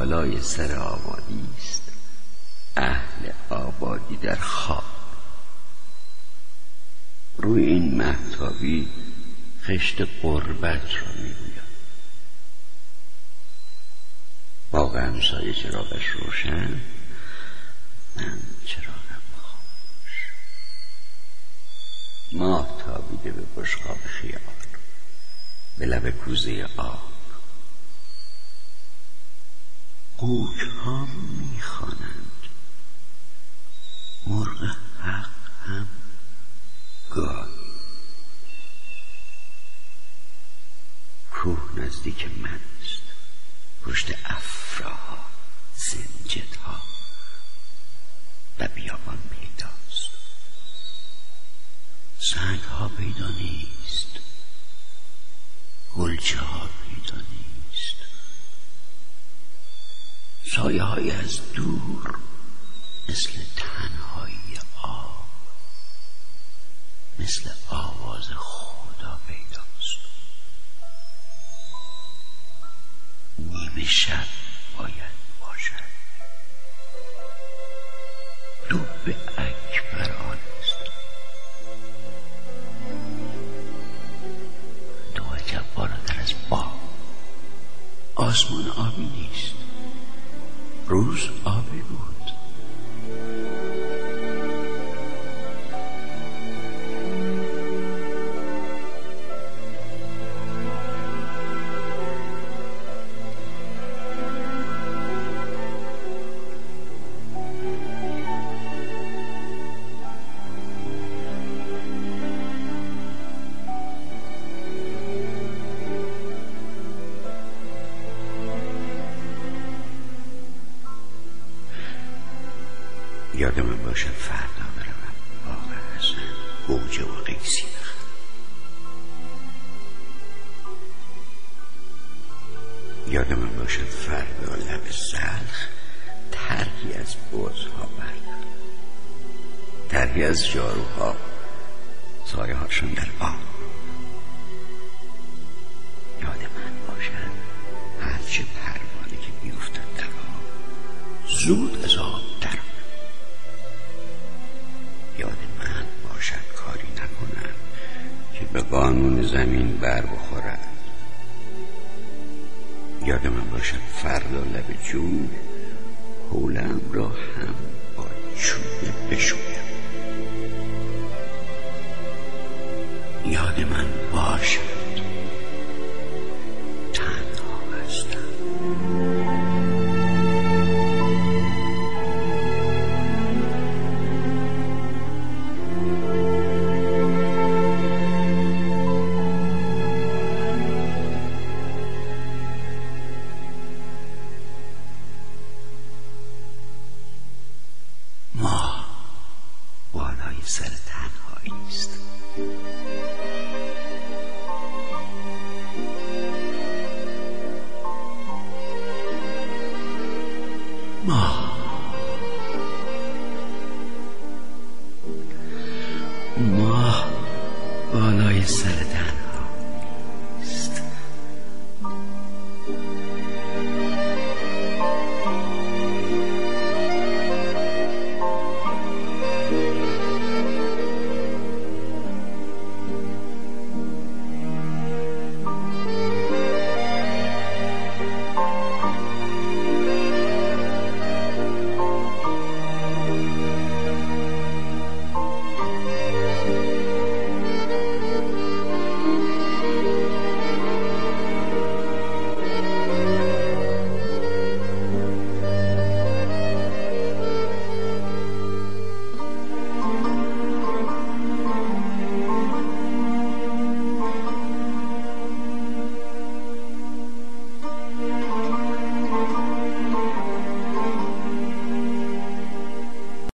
بالای سر آبادی است، اهل آبادی در خواب. روی این مهتابی خشت غربت را می‌گوید. باغ همسایه چراغش روشن، من چراغم خاموش. ماه تابیده به بشقاب خیال، به لب کوزه آب. قوک ها میخوانند، مرغ حق هم گاهی. کوه نزدیک من است، پشت افراها، سنجدها و بیابان پیداست. سنگ ها پیدا نیست، گلچه ها پیدا نیست. سایه های از دور مثل تنهایی آب، مثل آواز خدا پیداست. نیمه شب باید باشد. دب اکبر آن است. دو عجب بالاتر از باغ. آسمان آبی نیست، روز آبی بود. یادم من باشد فردا برم باغ حسن گوجه و قیسی بخرم. یادم من باشد فردا لب زلخ طرحی از بزها بردارم، طرحی از جاروها، سایه هاشون در آب. یاد من باشد هرچه پروانه که میافتد در آب زود از آب در. یاد من باشد کاری نکنم که به قانون زمین بر بخورد. یاد من باشد فردا لب جوی حولم را هم با چوبه بشویم. یاد من باشد تنها هستم. بالای سر تنهایی است. ماه بالای سر تنهایی است.